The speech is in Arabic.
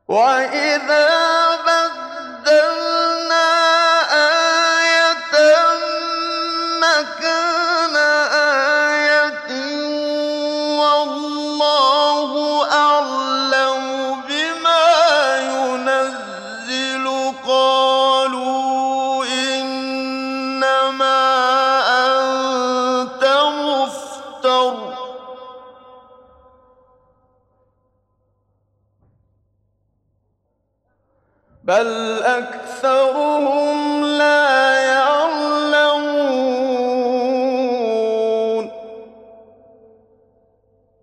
وَإِذَا بَدَّلْنَا آيَةً مَّكَانَ آيَةٍ وَاللَّهُ أَعْلَمُ بِمَا يُنَزِّلُ قَالُوا إِنَّمَا أَنتَ مُفْتَرٍ ۚ بَلْ أَكْثَرُهُمْ